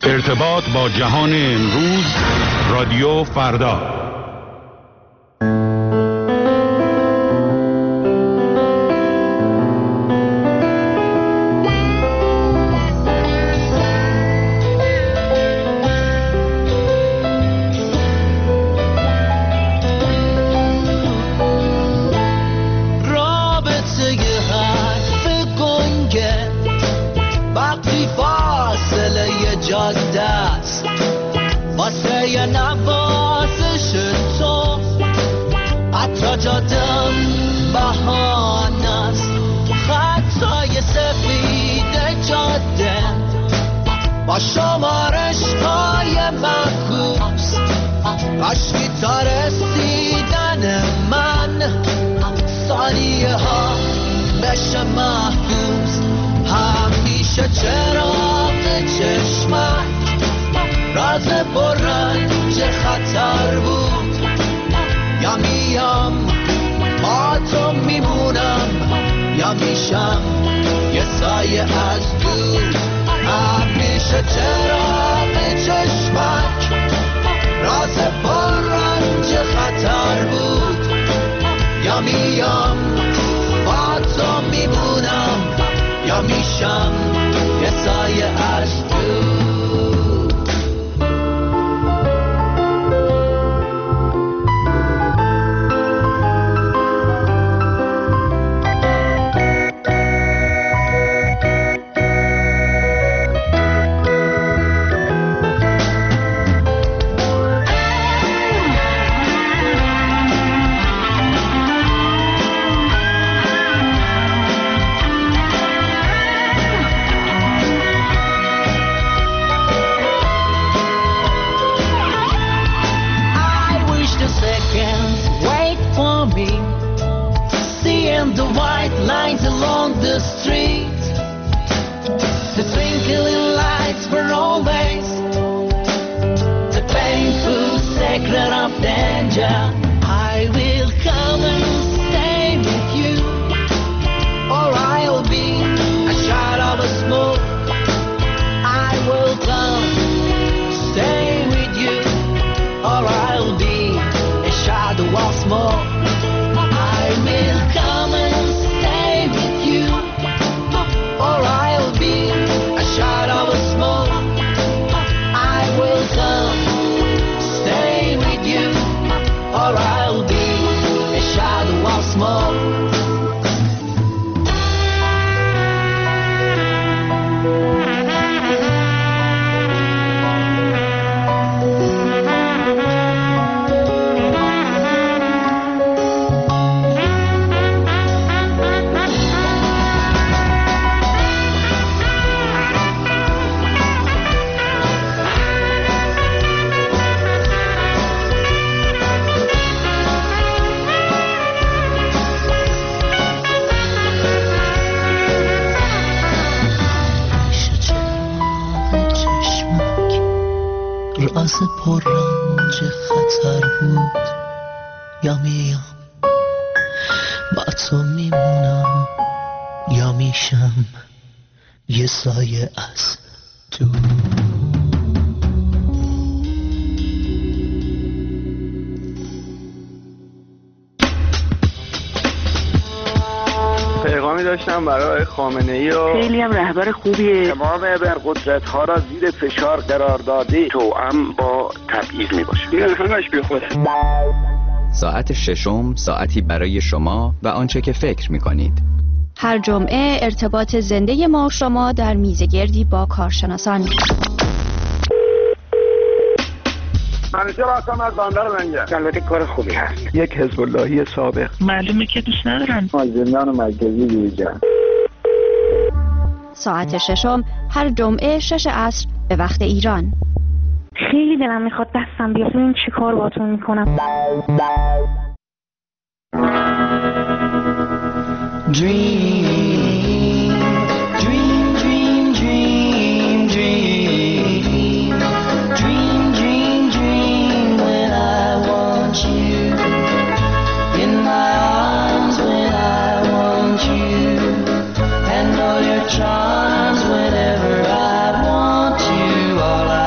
ارتباط با جهان امروز، رادیو فردا. با شمارش های معکوس کاشکی تا رسیدن من ثانیه ها بشه محبوس. همیشه چراغ چشمت راز برنج خطر بود. یا میام با تو میمونم یا میشم یه سایه از دور. همیشه چراغ چشمک راز پررنج خطر بود. یا میام با تو میمونم یا میشم یه سایه از دور. راز پررنج خطر بود. یا میام با تو میمونم یا میشم یه سایه از دور. پیغامی داشتم برای خامنه‌ای و خیلی هم رهبر خوبیه. تمام ابرقدرت‌ها را زیر فشار قرار داده توأم با تبعیض میباشه. این همش بیخوده. ساعت ششم، ساعتی برای شما و آنچه که فکر میکنید. هر جمعه ارتباط زنده ما شما در میزگردی با کارشناسان. منیجر هستم از بندر لنگر. البته کار خوبی هست. یک حزب اللهی سابق. معلومه که دوست ندارن. زندان مرکزی دیجان. ساعت ششم هر جمعه 6 عصر به وقت ایران. خیلی دلم میخواد دستم بیاد ببین چی کار باهاتون میکنم. Charms whenever I want you, all I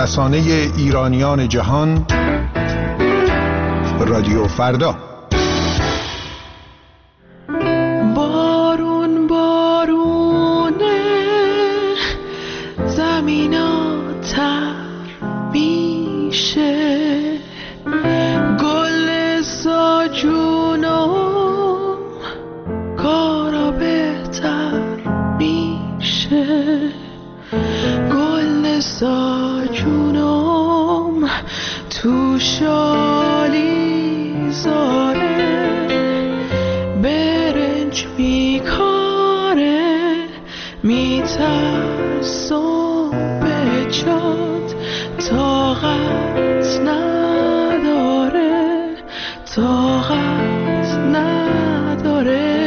رسانه ایرانیان جهان، رادیو فردا. بارون بارونه زمینا تر میشه، گل ساجونم کارا بهتر میشه، گل ساجونم تو شالی زاره برنج میکاره، میترسم به جات طاقت نداره، طاقت نداره.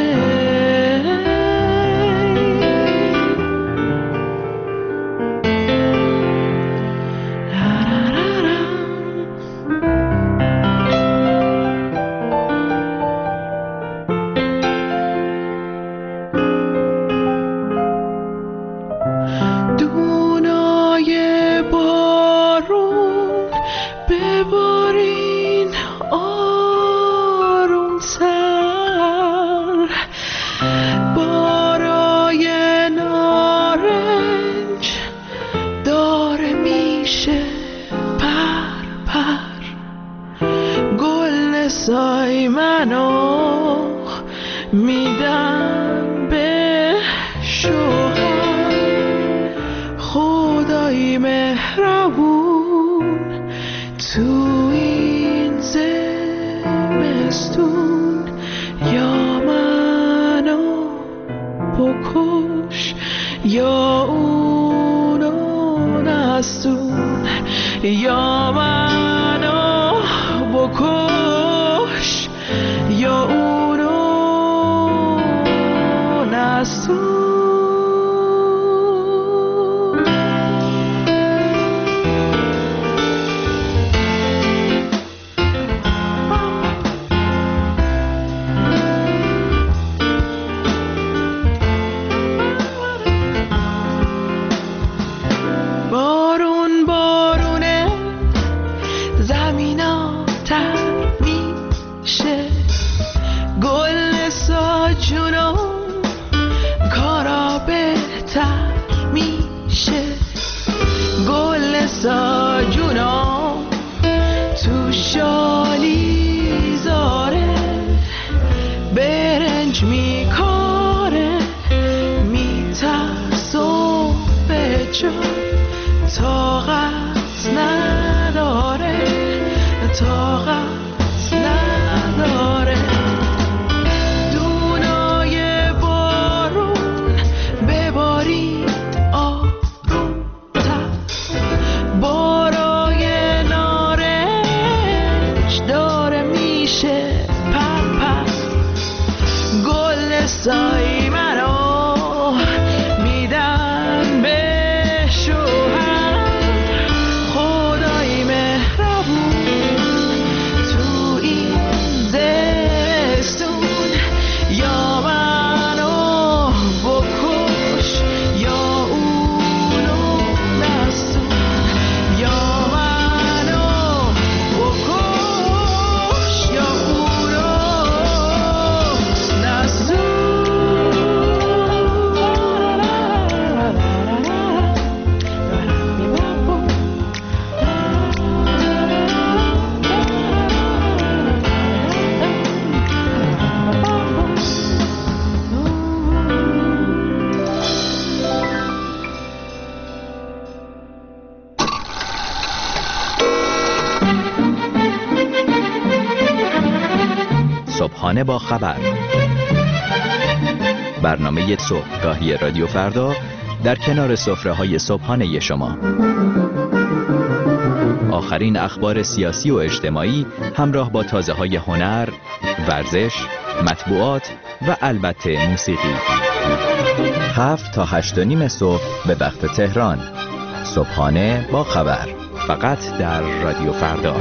سای منو میدم به شوهر، خدای مهربون تو این زمستون، یا منو بکش یا اونو نستون، یا منو بکش یا اونو نستون. بارون بارونه زمینا تر میشه، گل ساجونم کارا بهتر میشه، گل ساجونم تو شالی زاره برنج میکاره، میترسم به جا طاقت نداره، طاقت نداره. دونای بارون ببارید آروم‌تر، بارای نارنج داره میشه پرپر، گل سای منو میدن به شوهر، خدای مهربون تو این زمستون، یا منو بکش یا اونو نستون، یا منو بکش یا اونو نستون. صبحانه با خبر، برنامه صبحگاهی رادیو فردا در کنار سفره‌های صبحانه شما. آخرین اخبار سیاسی و اجتماعی همراه با تازه‌های هنر، ورزش، مطبوعات و البته موسیقی. 7 تا 8:30 صبح به وقت تهران. صبحانه با خبر، فقط در رادیو فردا.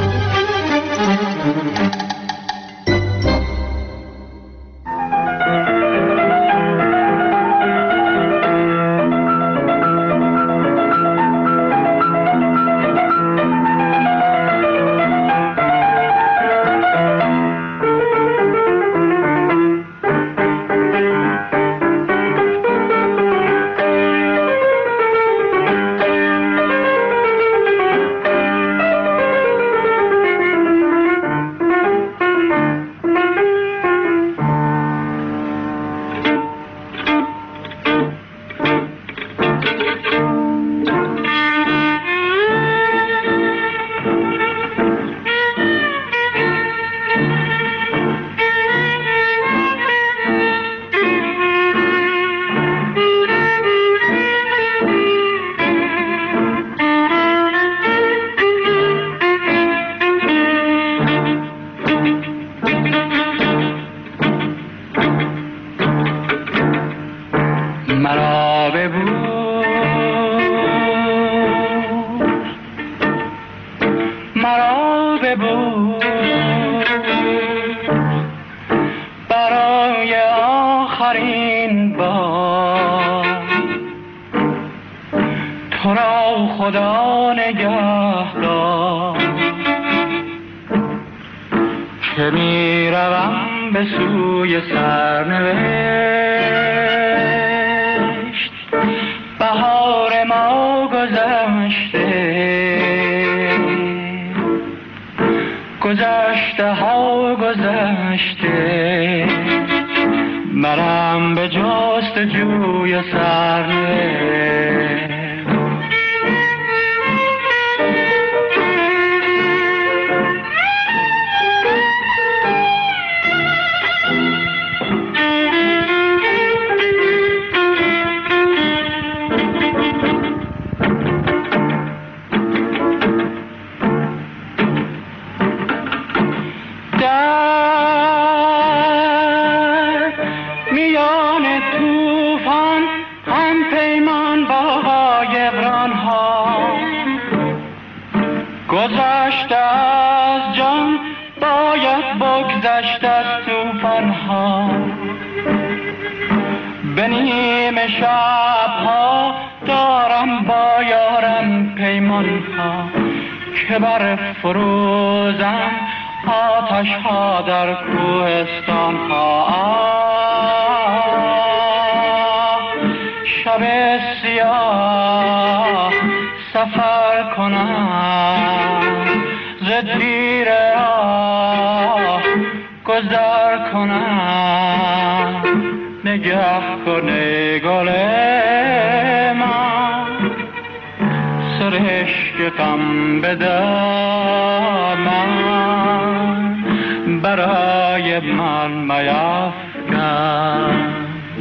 خدا نگهدار که می روم به سوی سرنوشت. بهار ما گذشته، گذشته ها گذشته، منم به جستجوی سرنوشت. گذشته از جان باید بگذشت از توفان ها، به نیمه شبها دارم با یارم پیمان ها که بر فروزم آتش ها در کوهستان ها. شب سیاه سفر کنم، ز تیر راه گذر کنم، نگه کنه گل من سرشک غم به دامن برای من میفکن.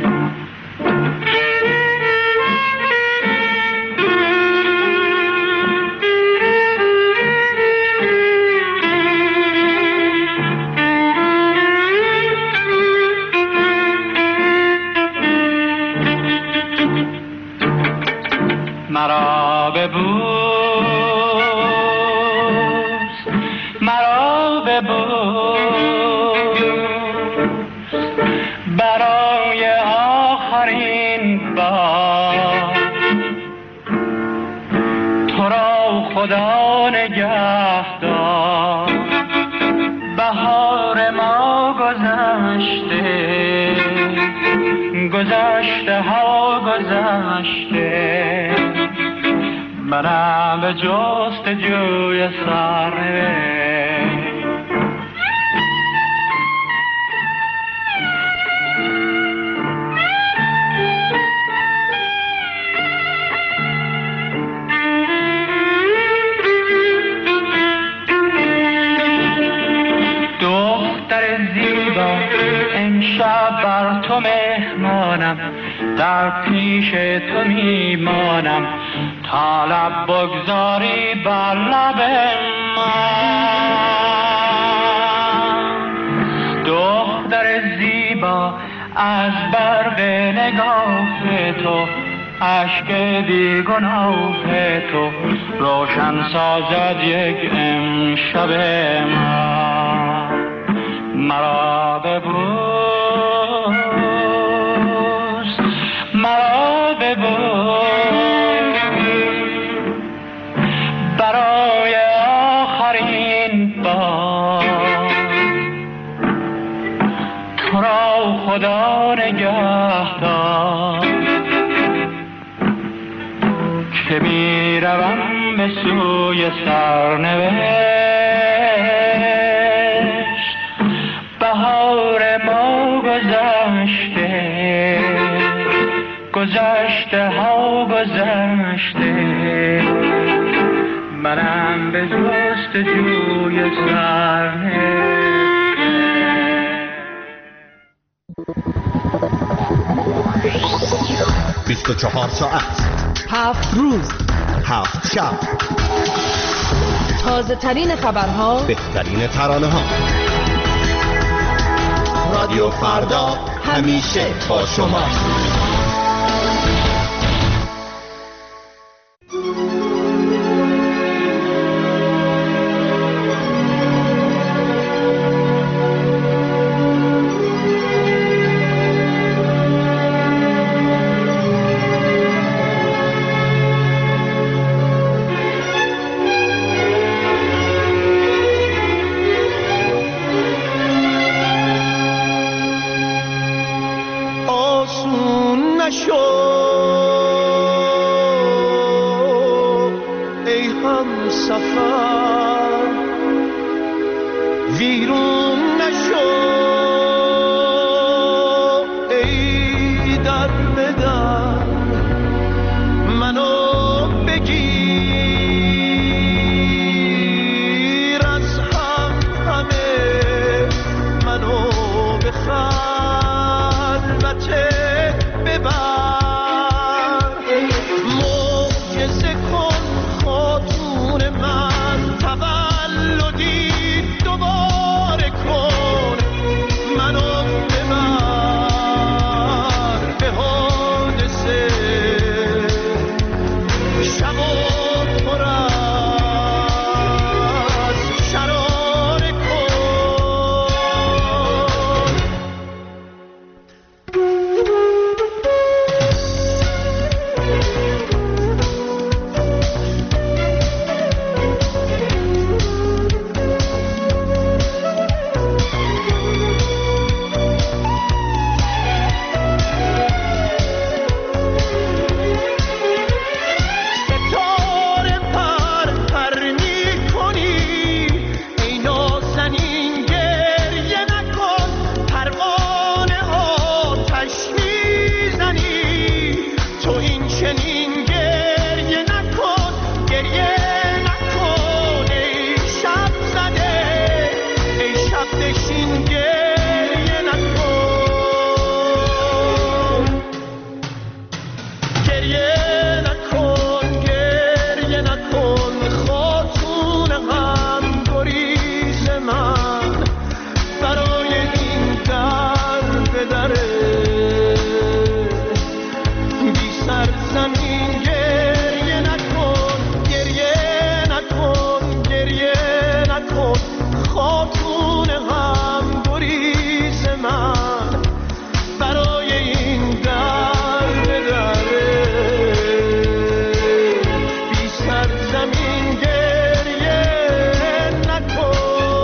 مرا ببوس، مرا ببوس، برای آخرین بار. تو را خدا نگهدار، بهار ما گذشته، گذشته ها گذشته، منم به جستجوی سرنوشت. دختر زیبا امشب بر تو مهمانم، در پیش تو میمانم تا لب بگذاری بر لب من. دختر زیبا از برق نگاه تو، اشک بیگناه تو روشن سازد یک امشب من. مرا ببوس، مرا ببوس، برای آخرین بار. تو را خدا نگهدار که می روم به سوی سرنوشت. بهار ما گذشته، گذشته ها گذشته، منم به جستجوی سرنوشت. 24 ساعت، 7 روز، 7 شب، تازه ترین خبرها، بهترین ترانه ها. رادیو فردا همیشه با شما. ویرون نشو ای در بدر منو بگیر از همه منو به خلوت ببر معجزه کن خاتون من تولدی دوباره کن منو ببر به حادثه شب و پر از شراره کن ستاره پر پر می‌کنی ای نازنین گریه نکن پروانه آتش میزنی تو این چنین گریه نکن ای شب زده ای شب نشین گریه نکن گریه نکن خاتون غم گریز من برای این درد دره بی سرزمین گریه نکن خاتون غم گریز من برای این درد دره بی سرزمین گریه نکن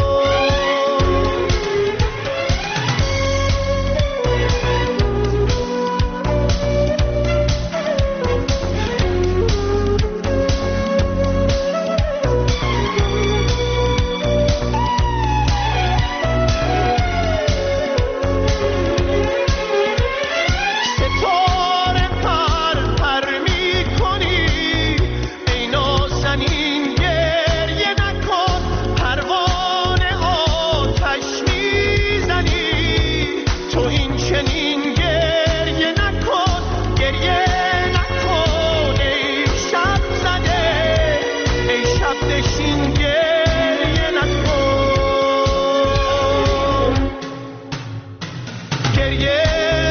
ستاره پر پر می‌کنی ای نازنین گریه نکن پروانه آتش میزنی تو این چنین گریه نکن ای شب زده ای شب نشین گریه نکن گریه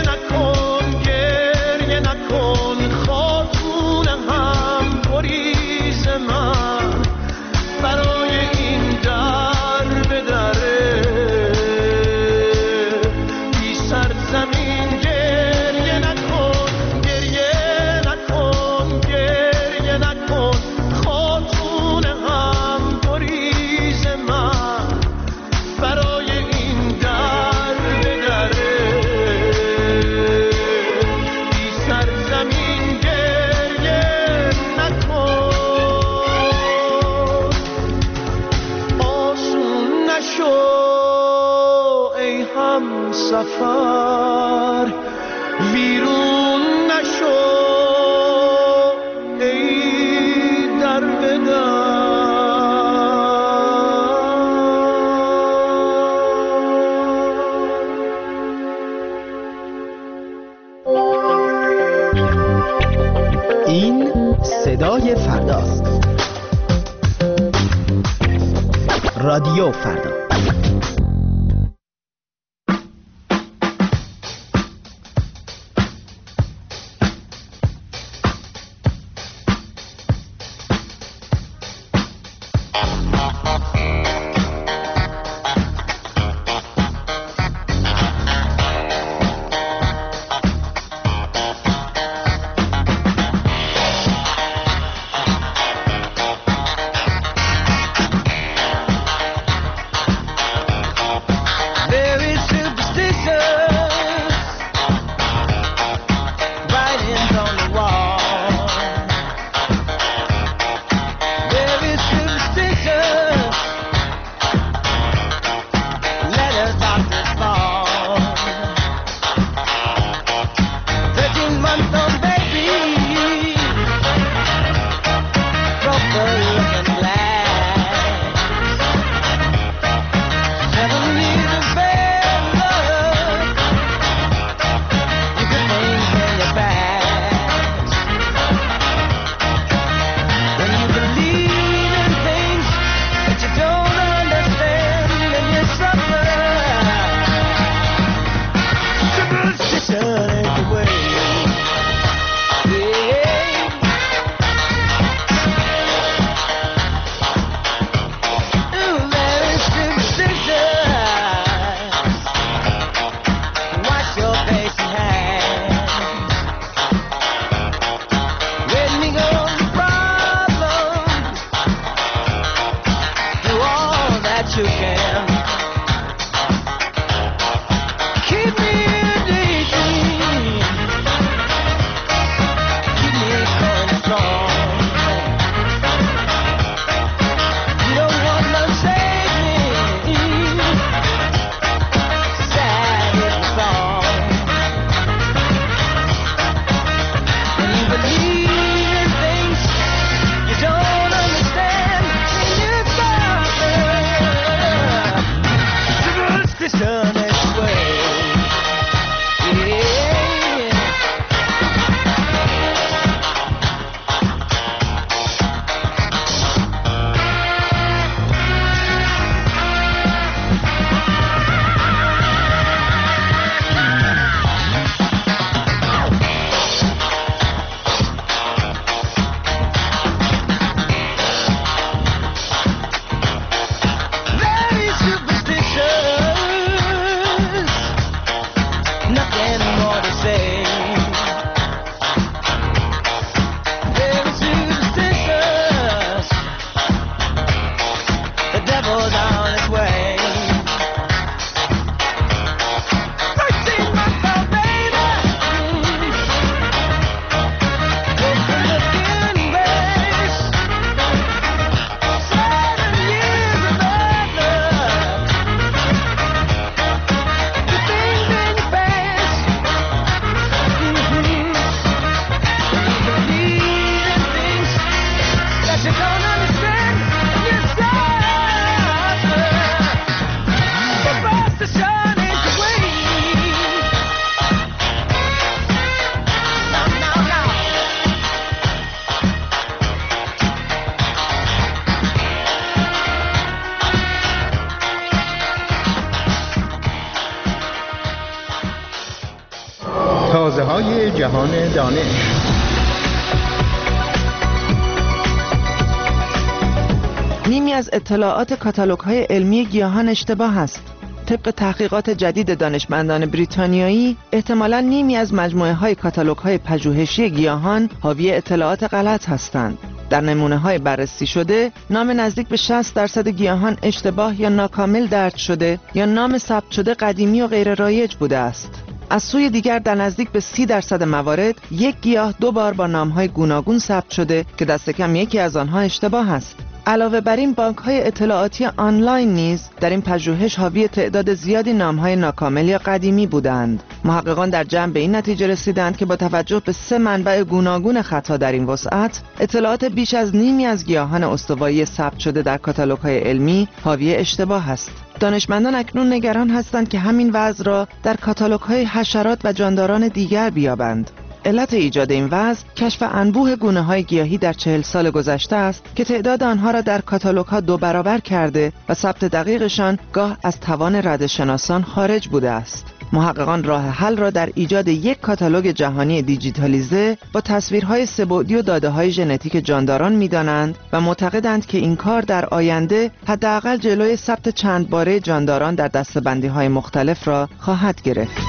نکن خاتون غم گریز من برای این درد دره بی سرزمین گریه نکن خاتون غم گریز من برای این درد دره بی سرزمین گریه نکن آسون نشو ای همسفر ویرون نشو ای در این صدای فرداست. رادیو فردا. های جهان دانش. نیمی از اطلاعات کاتالوگ‌های علمی گیاهان اشتباه است. طبق تحقیقات جدید دانشمندان بریتانیایی، احتمالاً نیمی از مجموعه‌های کاتالوگ‌های پژوهشی گیاهان حاوی اطلاعات غلط هستند. در نمونه‌های بررسی شده، نام نزدیک به 60% گیاهان اشتباه یا ناکامل درج شده یا نام ثبت شده قدیمی و غیر رایج بوده است. از سوی دیگر در نزدیک به 30% موارد، یک گیاه 2 بار با نام‌های گوناگون ثبت شده که دست کم یکی از آنها اشتباه است. علاوه بر این، بانک‌های اطلاعاتی آنلاین نیز در این پژوهش حاوی تعداد زیادی نام‌های ناکامل یا قدیمی بودند. محققان در جمع به این نتیجه رسیدند که با توجه به 3 منبع گوناگون خطا در این وسعت، اطلاعات بیش از نیمی از گیاهان استوایی ثبت شده در کاتالوگ‌های علمی حاوی اشتباه است. دانشمندان اکنون نگران هستند که همین وضع را در کاتالوگ‌های حشرات و جانداران دیگر بیابند. علت ایجاد این وضع کشف انبوه گونه‌های گیاهی در 40 سال گذشته است که تعداد آنها را در کاتالوگ‌ها 2 برابر کرده و ثبت دقیقشان گاه از توان ردشناسان خارج بوده است. محققان راه حل را در ایجاد یک کاتالوگ جهانی دیجیتالیزه با تصویرهای سه‌بعدی و داده‌های ژنتیک جانداران می‌دانند و معتقدند که این کار در آینده حداقل جلوی ثبت چند باره جانداران در دسته‌بندی‌های مختلف را خواهد گرفت.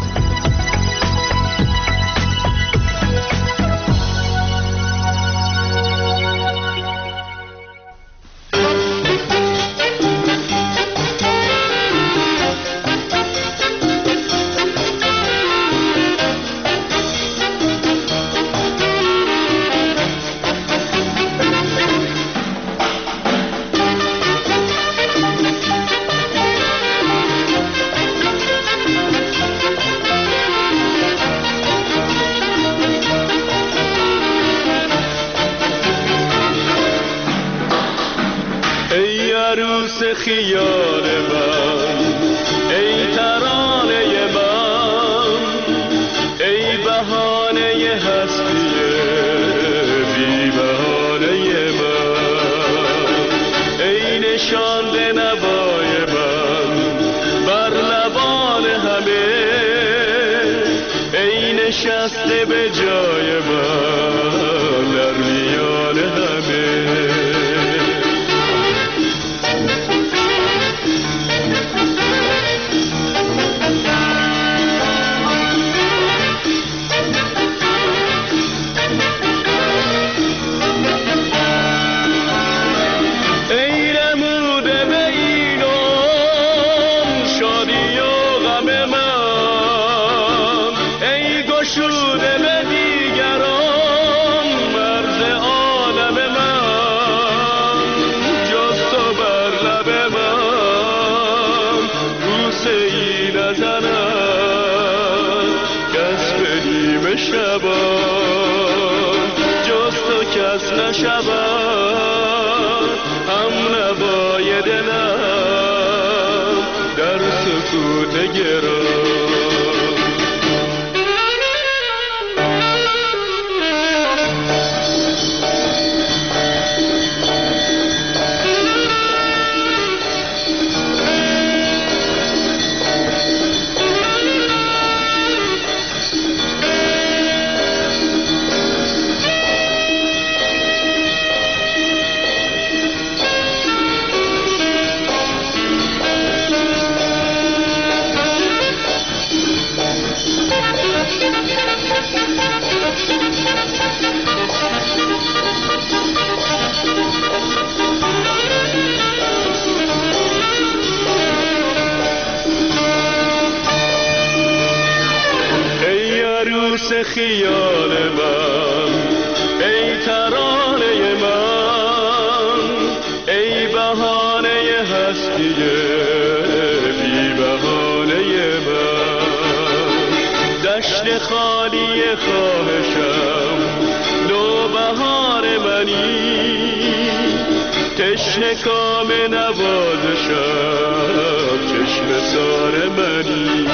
خیال من، ای ترانه من، ای بهانه هستی بی بهانه من، ای نشانده نوای من بر لبان همه، ای نشسته به جای من در میان همه. نشود هم نوای دلم در سکوت گرام. خیال من، ای ترانه من، ای بهانه هستی بی بهانه من، دشت خالی خواهشم نوبهار منی، تشنه کام نوازشم چشم سار منی.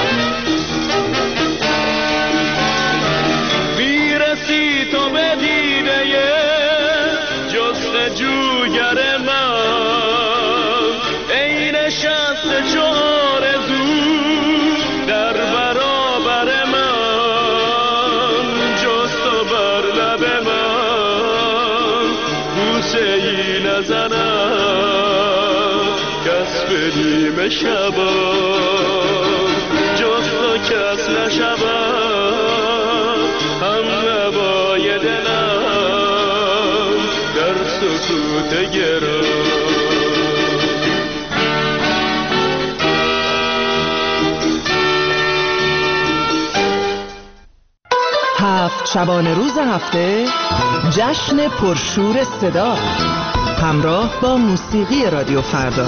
بیرسی تو بدی نیمه شبا جفت کس نشبا هم نبای دلم در سکوت گرا. هفت شبانه روز هفته جشن پرشور صدا همراه با موسیقی رادیو فردا.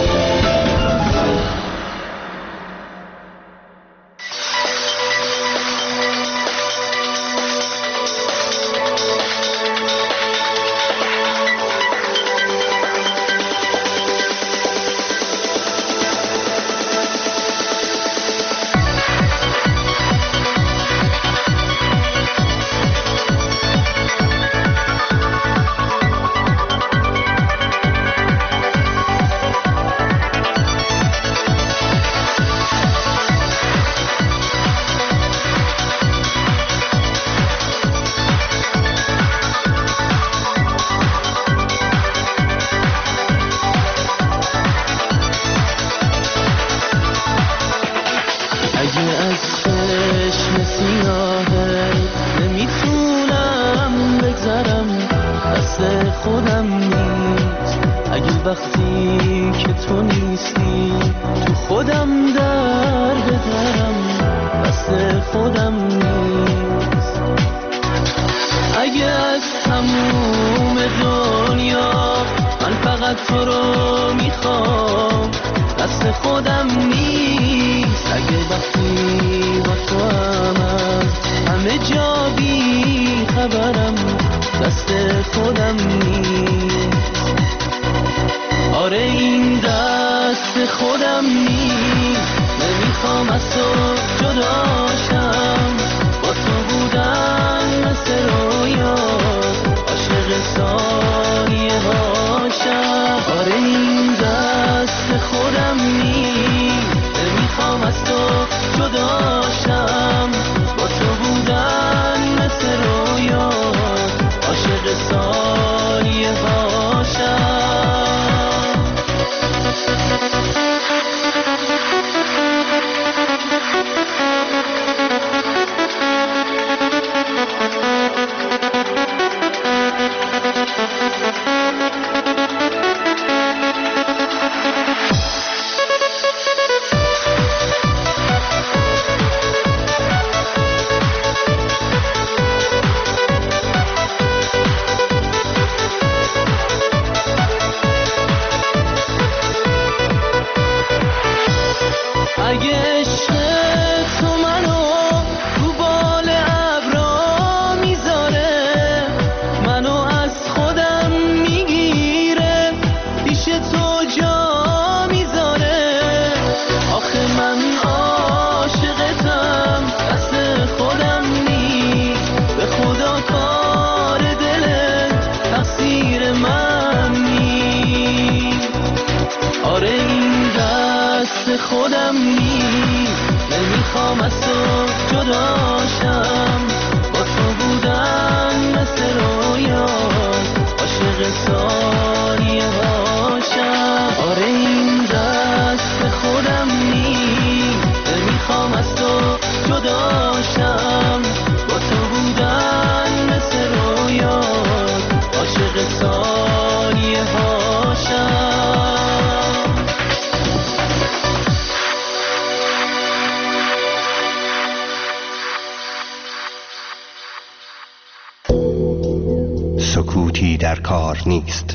سکوتی در کار نیست.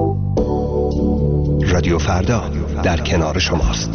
رادیو فردا در کنار شماست.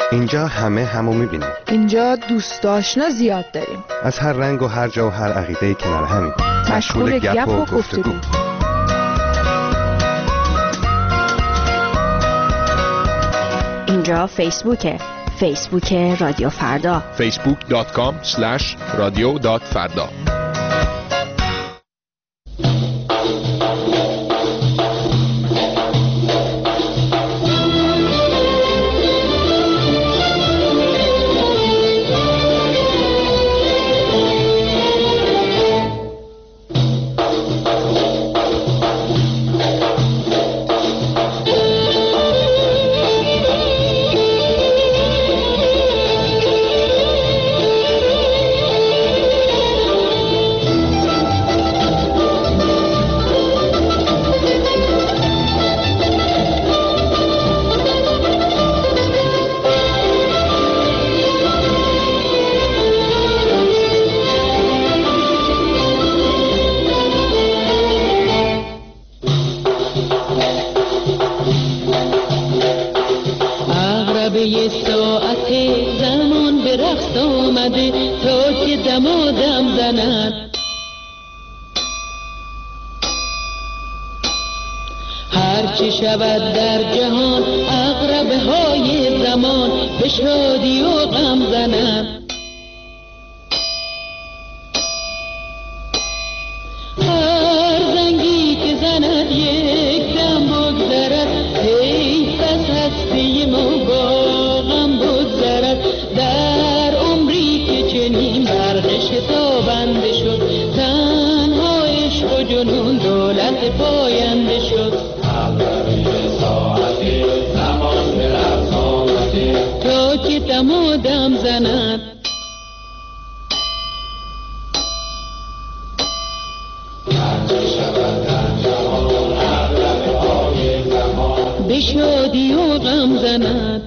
اینجا همه همو میبینیم. اینجا دوست آشنا زیاد داریم. از هر رنگ و هر جا و هر عقیده‌ای کنار همین. مشغول گپ و گفتگو. اینجا فیسبوک رادیو فردا. facebook.com/radio.farda. هرچی شود در جهان عقربه های زمان به شادی و غم زنند. هر زنگی که زند یک دم بگذرد، حیف از هستی ما با غم بگذرد. در عمری که چنین برق شتابنده شد، تنها عشق و جنون دولت پاینده شد. تا که دم و دم زند، به شادی و غم زند.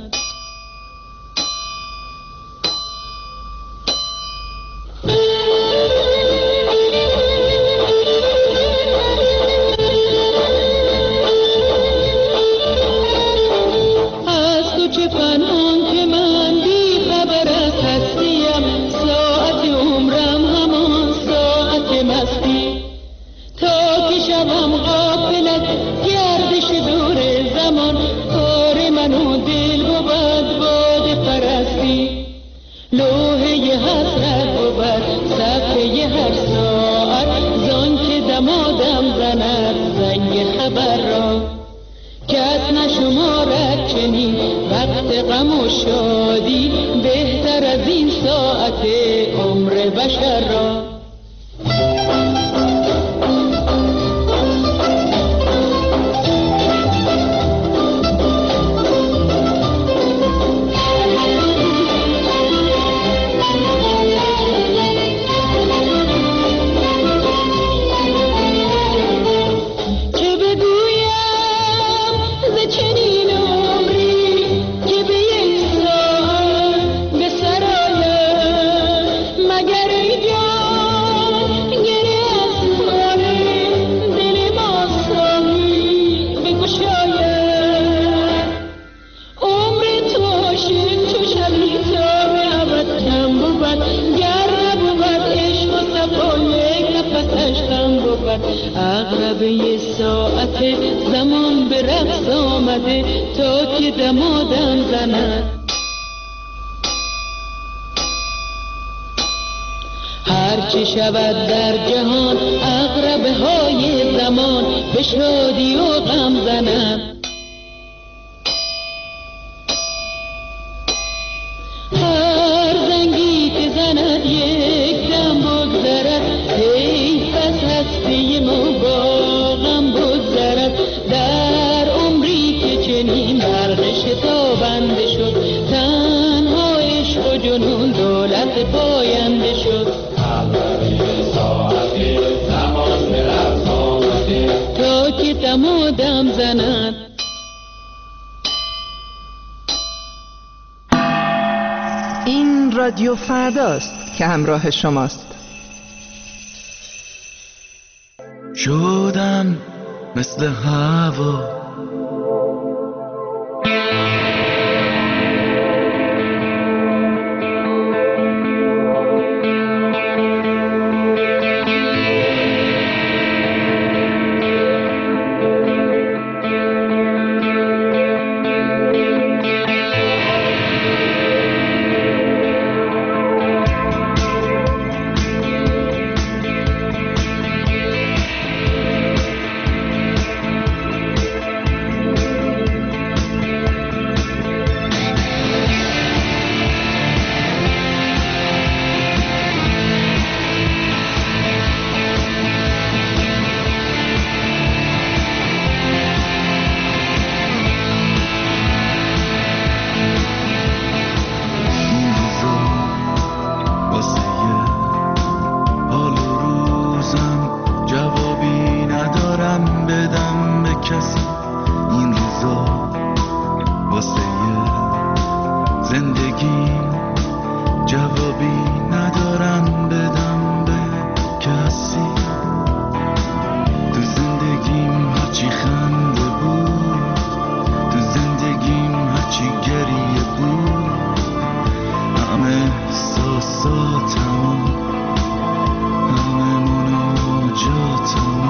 عقربه ساعت زمان به رقص آمده، تا که دم و دم زند. هرچی شود در جهان عقربه های زمان به شادی و غم زند. هر زنگی که زند یک دم بگذرد، حیف از هستی ما با غم بگذرد. در عمری که چنین برق شتابنده شد، تنها عشق و جنون دولت پاینده شد. تا که دم و دم زند. این رادیو فرداست که همراه شماست. شدم مثل هوا، زندگی جوابی ندارم بدم به کسی. تو زندگیم هرچی خنده بود، تو زندگیم هرچی گریه بود، همه احساساتم، همه مناجاتم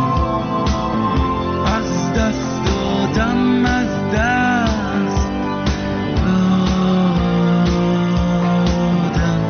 از دست دادم، از دست دادم.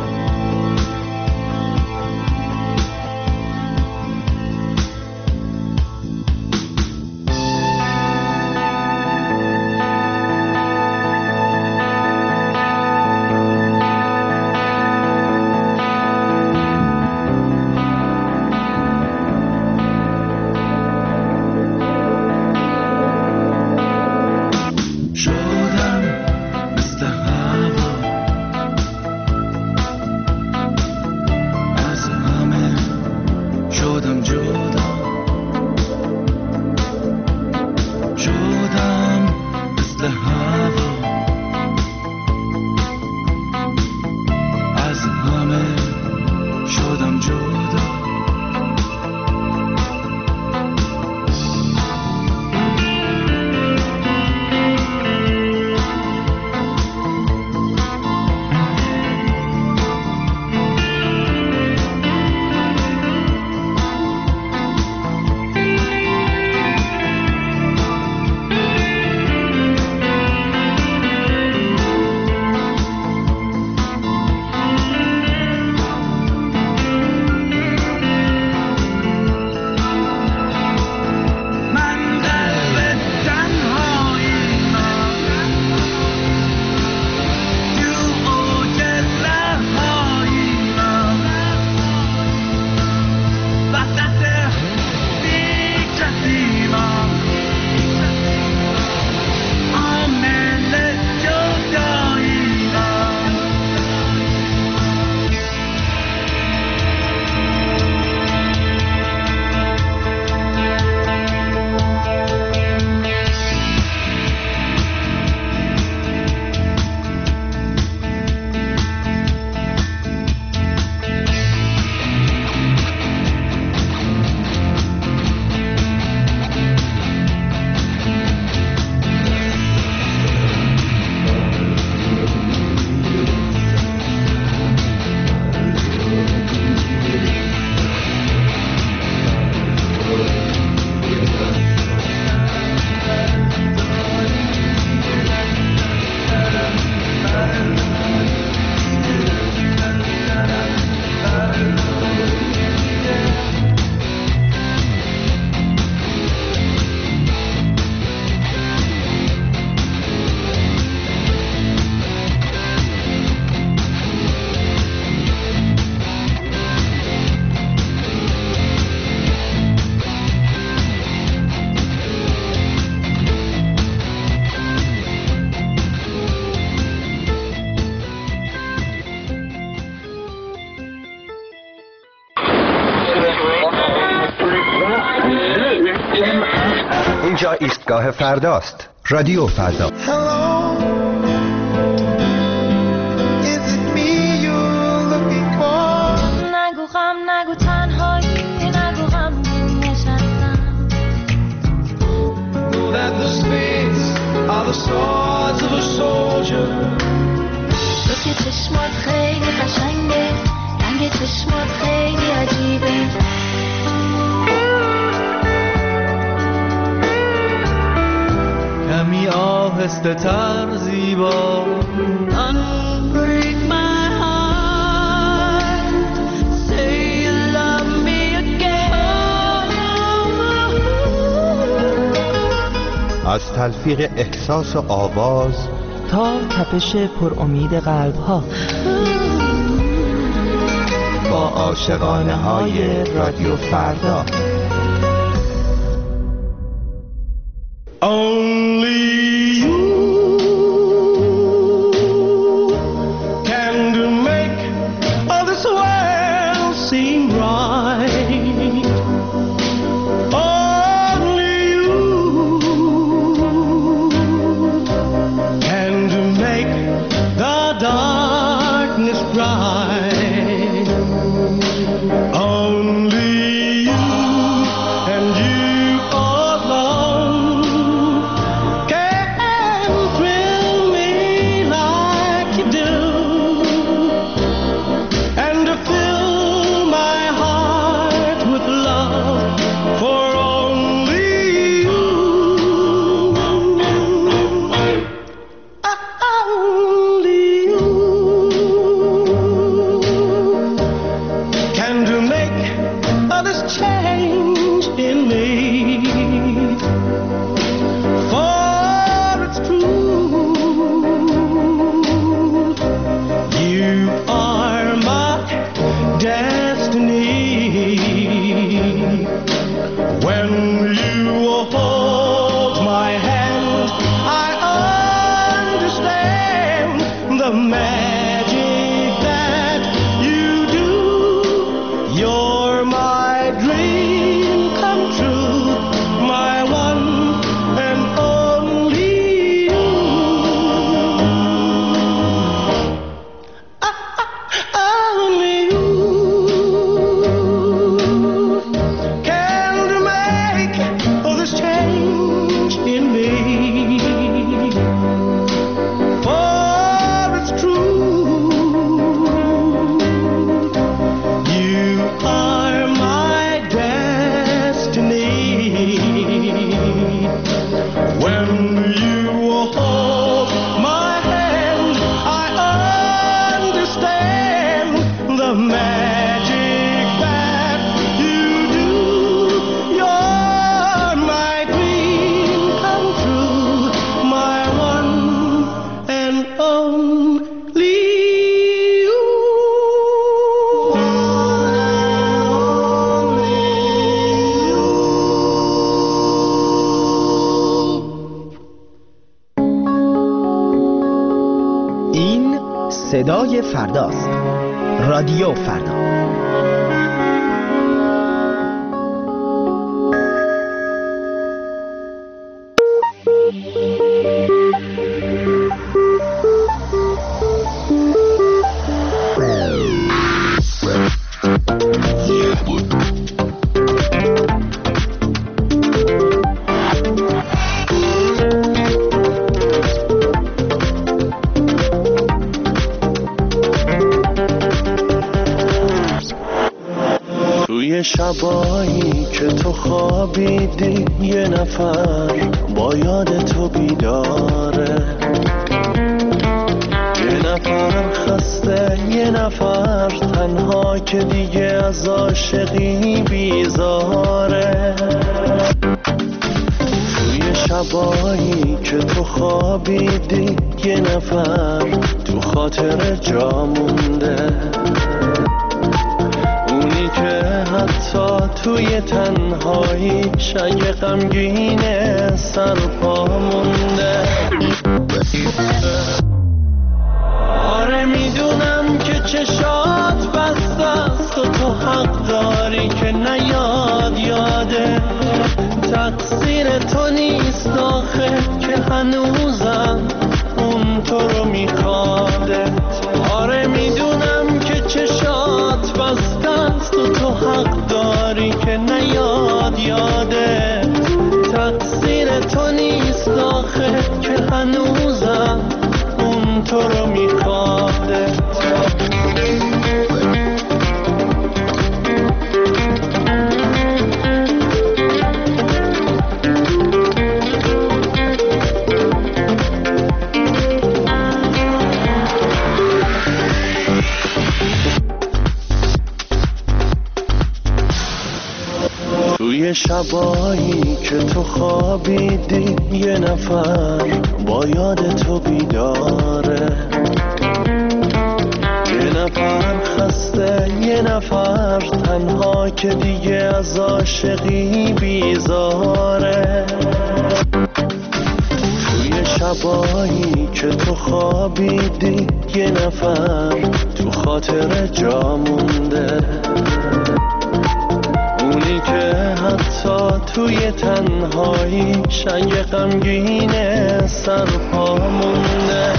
اینجا ایستگاه فرداست. رادیو فردا. نگو غم، نگو تنهایی، نگو غم نشستم. تو که چشمات خیلی قشنگه، رنگ چشمات خیلی عجیبه. کمی آهسته تر زیبا. Unbreak my heart, say you love me again. از تلفیق احساس و آواز تا تپش پر امید قلب ها، با عاشقانه های رادیو فردا. The صدای فرداست. رادیو فردا. شبایی که تو خوابیدی یه نفر با یاد تو بیداره، یه نفر خسته، یه نفر تنها که دیگه از عاشقی بیزاره. توی شبایی که تو خوابیدی یه نفر تو خاطر جا مونده، اونی که حتی توی تنهایی شای غمگینه سرپا مونده. آره میدونم که چشات بسته است و تو حق داری که نیاد یاده، تقصیر تو نیست آخه که هنوزم اون تو رو میخواده. آره میدونم که چشات بسته است و تو حق داری که نیاد یاده، تقصیر تو نیست آخه که هنوزم اون تو رو میخواده. توی شبایی که تو خوابیدی یه نفر با یاد تو بیداره، یه نفر خسته، یه نفر تنها که دیگه از عاشقی بیزاره. توی شبایی که تو خوابیدی یه نفر تو خاطر جا مونده، اونی که حتی توی تنهایی شای غمگینه سرپا مونده.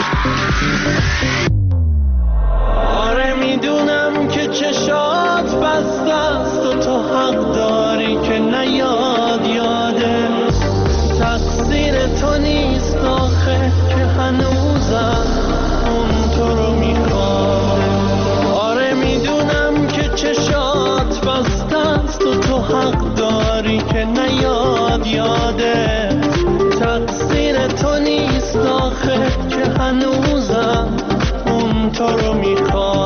آره میدونم که چشات بسته است و تو حق داری که نیاد یاده، تقصیر تو نیست آخه که هنوزم اون تو رو میخواده. آره میدونم که چشات بسته است و تو حق داری که نیاد یاده، تقصیر تو نیست آخه که هنوزم اون تو رو میخواد.